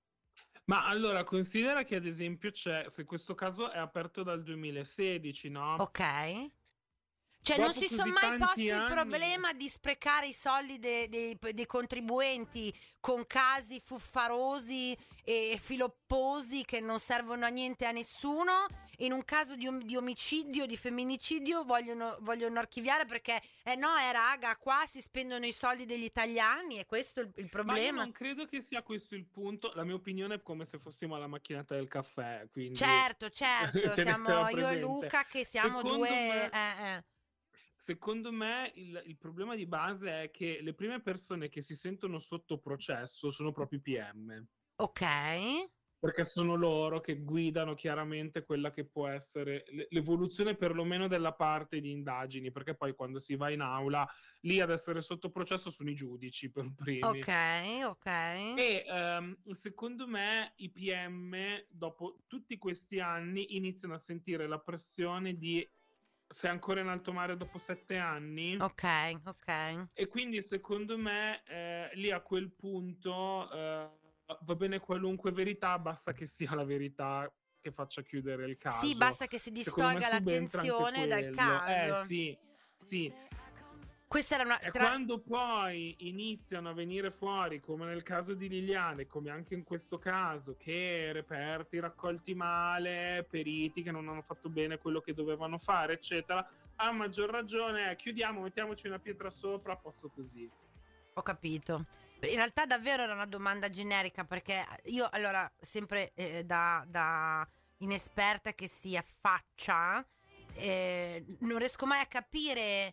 Ma allora, considera che ad esempio c'è, se questo caso è aperto dal duemilasedici, no? Ok? Cioè non Dopo si sono così mai tanti posti il anni- problema di sprecare i soldi de- dei, dei contribuenti con casi fuffarosi e filopposi che non servono a niente a nessuno. In un caso di, om- di omicidio, di femminicidio vogliono, vogliono archiviare perché eh no, eh raga, qua si spendono i soldi degli italiani e questo è il, il Ma io problema. non credo che sia questo il punto. La mia opinione è come se fossimo alla macchinetta del caffè, quindi Certo, certo, tenetela siamo io e presente. Luca che siamo Secondo due... me- eh, eh. Secondo me il, il problema di base è che le prime persone che si sentono sotto processo sono proprio i P M, Ok. perché sono loro che guidano chiaramente quella che può essere l- l'evoluzione perlomeno della parte di indagini, perché poi quando si va in aula, lì ad essere sotto processo sono i giudici per primi. Ok, ok. E ehm, secondo me i P M, dopo tutti questi anni, iniziano a sentire la pressione di sei ancora in alto mare dopo sette anni. Ok, ok. E quindi secondo me eh, lì a quel punto eh, va bene qualunque verità, basta che sia la verità che faccia chiudere il caso. Sì, basta che si Secondo me distolga subentra anche l'attenzione dal quello. caso. Eh sì, sì. Questa era una... E tra- quando poi iniziano a venire fuori, come nel caso di Liliane, come anche in questo caso, che reperti raccolti male, periti che non hanno fatto bene quello che dovevano fare, eccetera, a maggior ragione eh, chiudiamo, mettiamoci una pietra sopra, a posto così. Ho capito. In realtà davvero era una domanda generica perché io allora sempre eh, da, da inesperta che si affaccia eh, non riesco mai a capire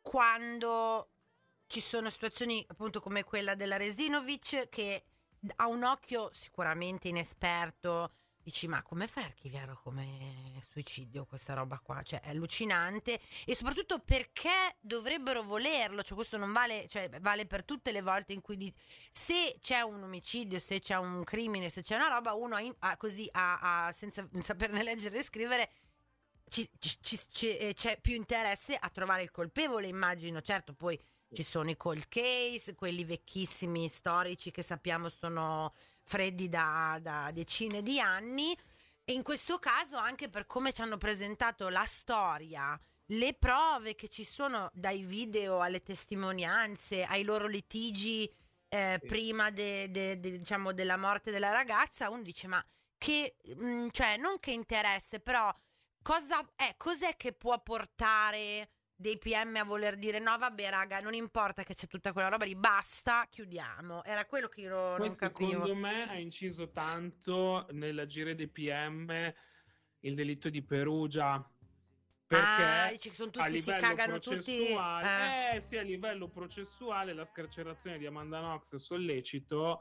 quando ci sono situazioni appunto come quella della Resinovic che a un occhio sicuramente inesperto dici ma come fai a archiviarlo come suicidio questa roba qua, cioè è allucinante e soprattutto perché dovrebbero volerlo, cioè questo non vale, cioè vale per tutte le volte in cui di- se c'è un omicidio, se c'è un crimine, se c'è una roba uno ha in- ha così ha, ha- senza saperne leggere e scrivere ci- ci- ci- ci- eh, c'è più interesse a trovare il colpevole, immagino. Certo, poi ci sono i cold case, quelli vecchissimi, storici, che sappiamo sono freddi da, da decine di anni. E in questo caso, anche per come ci hanno presentato la storia, le prove che ci sono dai video alle testimonianze, ai loro litigi eh, Sì. prima de- de- de- diciamo, della morte della ragazza, uno dice ma che, mh, cioè non che interesse, però cosa è, cos'è che può portare dei P M a voler dire no vabbè raga non importa che c'è tutta quella roba lì, basta, chiudiamo. Era quello che io Poi non capivo. secondo me ha inciso tanto nell'agire dei P M il delitto di Perugia, perché Ah, dici che sono a tutti, si livello cagano tutti. processuale, eh. eh, sì, a livello processuale la scarcerazione di Amanda Knox sollecito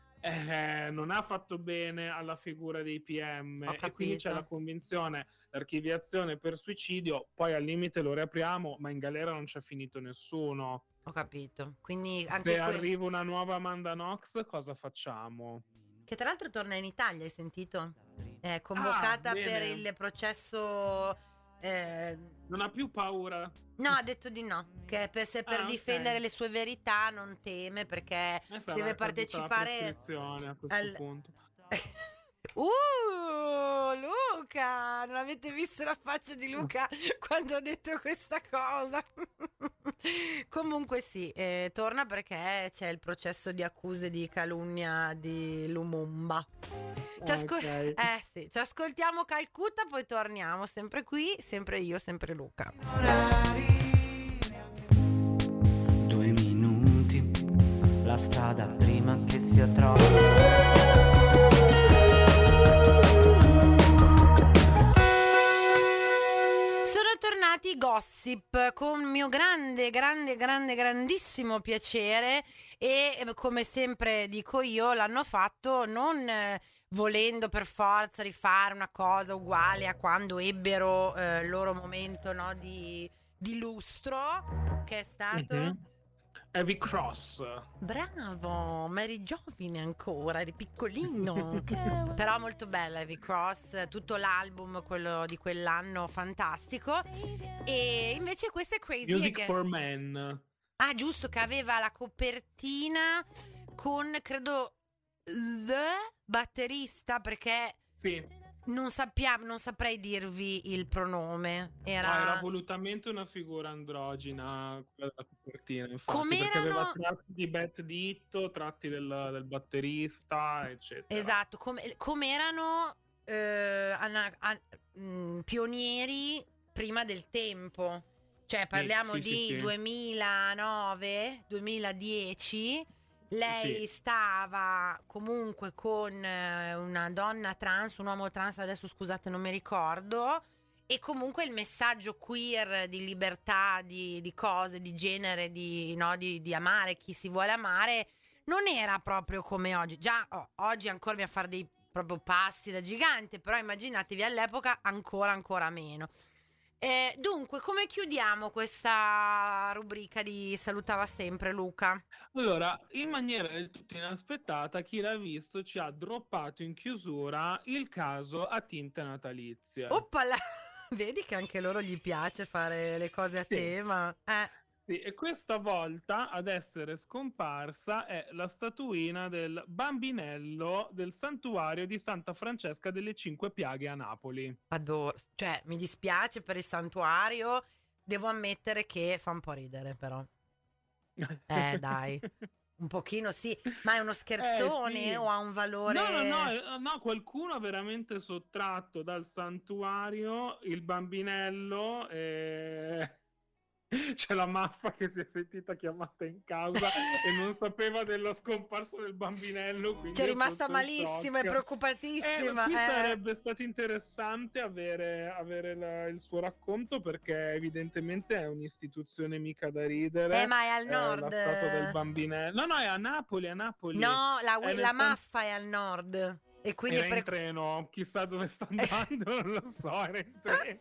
eh, non ha fatto bene alla figura dei P M Ho e quindi c'è capito. la convinzione, l'archiviazione per suicidio, poi al limite lo riapriamo, ma in galera non c'è finito nessuno. Ho capito. Quindi anche Se que- arriva una nuova Amanda Knox, cosa facciamo? che tra l'altro torna in Italia, hai sentito? È convocata Ah, bene. per il processo eh, Non ha più paura. no, ha detto di no, che per, se per Ah, ok. difendere le sue verità non teme perché Eh, sarà deve caduta la partecipare prescrizione a questo al- punto. Uh, Luca, non avete visto la faccia di Luca quando ha detto questa cosa? Comunque sì, eh, torna perché c'è il processo di accuse di calunnia di Lumumba. Ci ascol- Ok. eh sì, ci ascoltiamo Calcutta, poi torniamo sempre qui, sempre io, sempre Luca. Due minuti, la strada prima che sia troppo. Sono tornati i Gossip con mio grande, grande, grande, grandissimo piacere e eh, come sempre dico io l'hanno fatto non eh, volendo per forza rifare una cosa uguale a quando ebbero eh, il loro momento no, di, di lustro che è stato... Mhm. Heavy Cross. Bravo, ma eri giovane ancora, eri piccolino. Però molto bella Heavy Cross, tutto l'album, quello di quell'anno, fantastico. E invece questa è Crazy Music Again. for Men. Ah, giusto, che aveva la copertina con, credo, the batterista, perché Sì. non sappiamo, non saprei dirvi il pronome. Era, No, era volutamente una figura androgina quella della copertina, infatti, Com'erano- perché aveva tratti di Beth Ditto, tratti del, del batterista, eccetera. esatto, come, come erano eh, ana- an- mh, pionieri prima del tempo. Cioè, parliamo sì, sì, di sì. duemilanove, duemiladieci. Lei Sì. stava comunque con eh, una donna trans, un uomo trans, adesso scusate non mi ricordo, e comunque il messaggio queer di libertà, di, di cose, di genere, di, no, di, di amare chi si vuole amare, non era proprio come oggi. Già oh, oggi ancora bisogna fare dei proprio passi da gigante, però immaginatevi all'epoca ancora ancora meno. Eh, dunque, come chiudiamo questa rubrica di Salutava sempre Luca? Allora, in maniera del tutto inaspettata, chi l'ha visto ci ha droppato in chiusura il caso a tinte natalizie. Oppala! Vedi che anche loro gli piace fare le cose a Sì. tema. Eh. Sì, e questa volta ad essere scomparsa è la statuina del bambinello del santuario di Santa Francesca delle Cinque Piaghe a Napoli. Adoro, cioè mi dispiace per il santuario, devo ammettere che fa un po' ridere però. Eh dai, un pochino sì, ma è uno scherzone Eh, sì. o ha un valore? No, no, no, eh, no, qualcuno ha veramente sottratto dal santuario il bambinello e c'è la maffa che si è sentita chiamata in causa e non sapeva della scomparsa del bambinello, quindi C'è è rimasta sotto il malissima e shock. preoccupatissima. Eh, qui eh. sarebbe stato interessante avere, avere la- il suo racconto, perché evidentemente è un'istituzione mica da ridere. Eh, ma è al eh, nord. la statua del bambinello. No, no, è a Napoli, a Napoli. No, la, È nel la san- maffa è al nord e quindi Era è pre- in treno, chissà dove sta andando, non lo so, era in treno.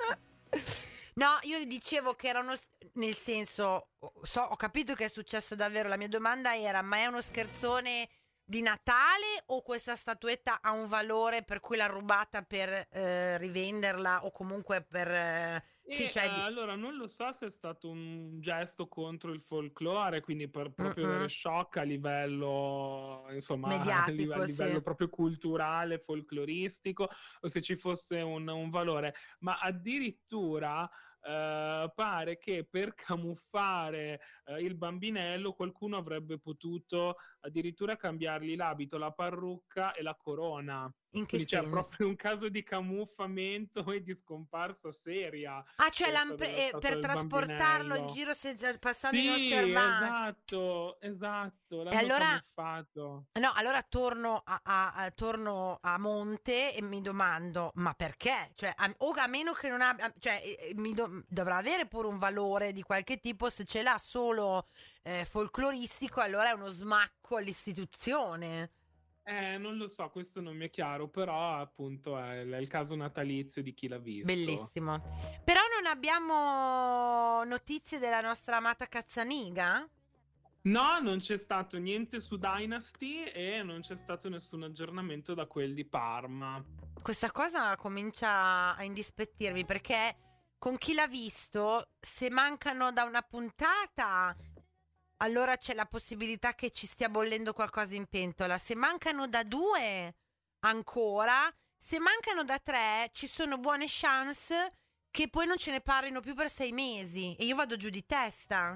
No, io dicevo che era uno s- nel senso, so, ho capito che è successo davvero. La mia domanda era: ma è uno scherzone di Natale o questa statuetta ha un valore per cui l'ha rubata per eh, rivenderla o comunque per eh, sì, E, cioè eh, di- allora non lo so se è stato un gesto contro il folklore, quindi per proprio Mm-mm. dare shock a livello, insomma, a Mediatico, live- a livello sì. proprio culturale, folcloristico, o se ci fosse un, un valore. Ma addirittura eh, pare che per camuffare eh, il bambinello qualcuno avrebbe potuto addirittura cambiargli l'abito, la parrucca e la corona. in che Quindi c'è senso? proprio un caso di camuffamento e di scomparsa seria. Ah, cioè questa l'han pre- della eh, statua per del trasportarlo in bambinello. giro senza passando Sì, inosservato. esatto, esatto, l'hanno allora- camuffato. No, allora torno a, a- a- torno a monte e mi domando, ma perché? Cioè, a, o a meno che non abbia, cioè, eh, mi do- dovrà avere pure un valore di qualche tipo. Se ce l'ha solo eh, folcloristico, allora è uno smacco all'istituzione. Eh, non lo so, questo non mi è chiaro, però appunto è, è il caso natalizio di chi l'ha visto. Bellissimo. Però non abbiamo notizie della nostra amata Cazzaniga? No, non c'è stato niente su Dynasty e non c'è stato nessun aggiornamento da quel di Parma. Questa cosa comincia a indispettirmi, perché con chi l'ha visto, se mancano da una puntata, allora c'è la possibilità che ci stia bollendo qualcosa in pentola. Se mancano da due, ancora. Se mancano da tre, ci sono buone chance che poi non ce ne parlino più per sei mesi. E io vado giù di testa.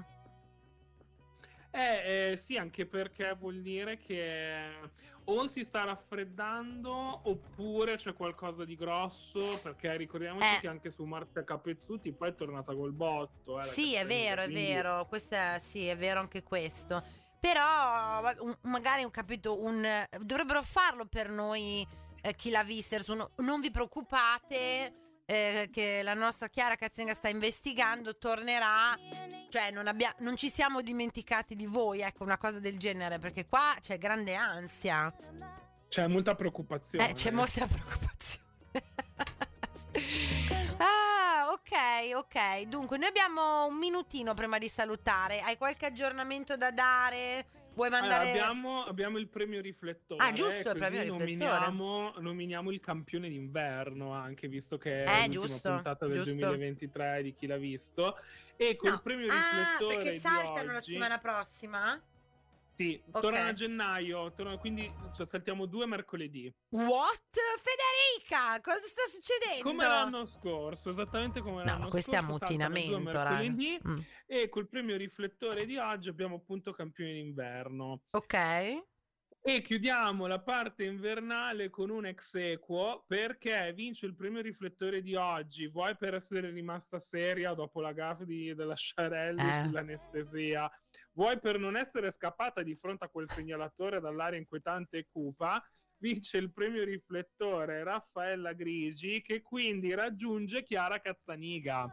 Eh, eh, sì, anche perché vuol dire che o si sta raffreddando oppure c'è qualcosa di grosso, perché ricordiamoci Eh. che anche su Marzia Capezzuti poi è tornata col botto. Eh, la Sì, è Cazzaniga, vero, è quindi- vero. Questa, sì, è vero anche questo. Però va- un- magari ho capito un dovrebbero farlo per noi eh, chi l'ha vista. Sono- non vi preoccupate eh, che la nostra Chiara Cazzaniga sta investigando, tornerà. Cioè non, abbia- non ci siamo dimenticati di voi, ecco, una cosa del genere, perché qua c'è grande ansia. C'è molta preoccupazione. Eh, c'è molta preoccupazione. Ah, ok, ok, ok. Dunque, noi abbiamo un minutino prima di salutare. Hai qualche aggiornamento da dare? Vuoi mandare... Allora, abbiamo, abbiamo il premio riflettore. Ah, giusto, il così premio nominiamo, nominiamo il campione d'inverno, anche visto che Eh, è l'ultima giusto, puntata del giusto. duemilaventitré di Chi l'ha visto. E col No. premio Ah, riflettore perché di saltano la oggi... settimana prossima? Sì, Ok. tornano a gennaio, tornano- quindi cioè, saltiamo due mercoledì. What? Federica, cosa sta succedendo? Come l'anno scorso, esattamente come No, l'anno ma questo è scorso. saltano due ammutinamento, raga. mercoledì. Mm. E col premio riflettore di oggi abbiamo appunto campione d'inverno. Ok. E chiudiamo la parte invernale con un ex equo, perché vince il premio riflettore di oggi, vuoi per essere rimasta seria dopo la gaffe di, della Sciarelli Eh. sull'anestesia, vuoi per non essere scappata di fronte a quel segnalatore dall'aria inquietante e cupa, vince il premio riflettore Raffaella Grigi, che quindi raggiunge Chiara Cazzaniga.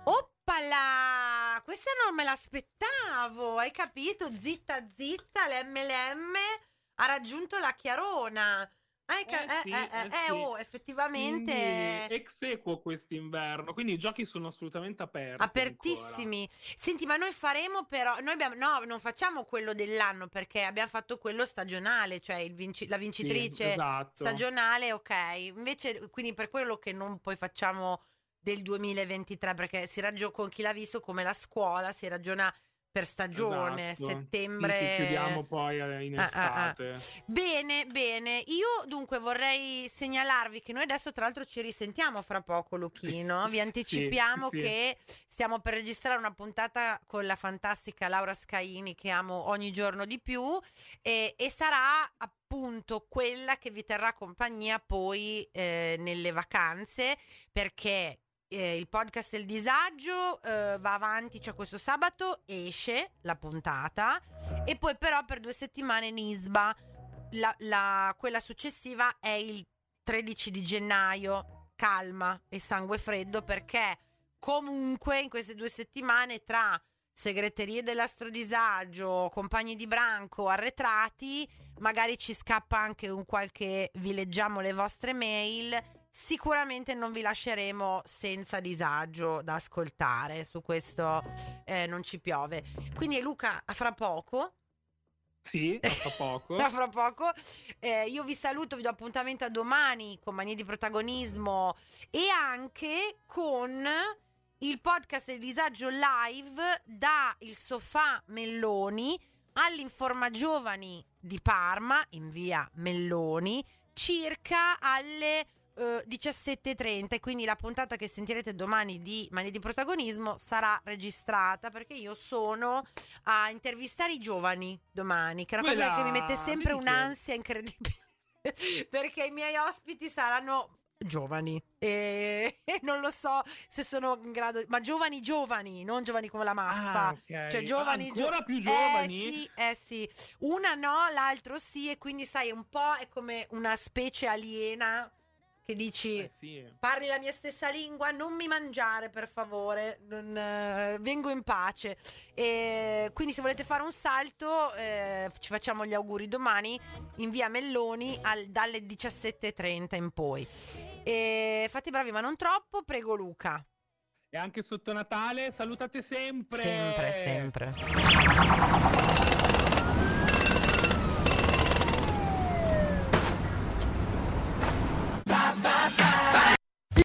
Oppala! Questa non me l'aspettavo, hai capito? Zitta zitta, l'emme l'emme ha raggiunto la Chiarona. Hai ca- Eh eh, sì, eh, eh eh, sì. oh, effettivamente Quindi ex equo quest'inverno, quindi i giochi sono assolutamente aperti. apertissimi. Senti, ma noi faremo però, noi abbiamo, no, non facciamo quello dell'anno perché abbiamo fatto quello stagionale, cioè il vinci- la ancora. Sì, vincitrice esatto. stagionale, ok. Invece, quindi per quello che non poi facciamo del duemilaventitré, perché si ragiona con Chi l'ha visto come la scuola, si ragiona per stagione, Esatto. settembre. Sì, sì, chiudiamo poi eh, in Ah, ah, ah. estate. Bene, bene. Io dunque vorrei segnalarvi che noi adesso tra l'altro ci risentiamo fra poco, Luchino. Sì, Vi anticipiamo sì, sì. che stiamo per registrare una puntata con la fantastica Laura Scaini, che amo ogni giorno di più, e, e sarà appunto quella che vi terrà compagnia poi eh, nelle vacanze, perché eh, il podcast del disagio eh, va avanti, cioè questo sabato esce la puntata e poi però per due settimane Nisba, la, la, quella successiva è il tredici di gennaio, calma e sangue freddo, perché comunque in queste due settimane tra segreterie dell'astrodisagio, compagni di branco, arretrati, magari ci scappa anche un qualche vi leggiamo le vostre mail. Sicuramente non vi lasceremo senza disagio da ascoltare, su questo eh, non ci piove. Quindi Luca, a fra poco. Sì, a fra poco. A fra poco. Eh, io vi saluto, vi do appuntamento a domani con Manie di Protagonismo e anche con il podcast del disagio live da il Sofà Melloni all'Informa Giovani di Parma in via Melloni circa alle Uh, diciassette e trenta, e quindi la puntata che sentirete domani di Manie di Protagonismo sarà registrata, perché io sono a intervistare i giovani domani, che è una cosa Quella- che mi mette sempre vedi che- un'ansia incredibile perché i miei ospiti saranno giovani e non lo so se sono in grado, ma giovani giovani, non giovani come la mappa. Ah, ok. Cioè giovani, Ah, ancora gio- più giovani? Eh sì, eh sì. Una no, l'altro sì, e quindi sai, un po' è come una specie aliena che dici Eh, sì. parli la mia stessa lingua, non mi mangiare per favore, non, eh, vengo in pace. E quindi se volete fare un salto eh, ci facciamo gli auguri domani in via Melloni al- dalle diciassette e trenta in poi. E fate i bravi ma non troppo, prego Luca. E anche sotto Natale salutate sempre. Sempre, sempre.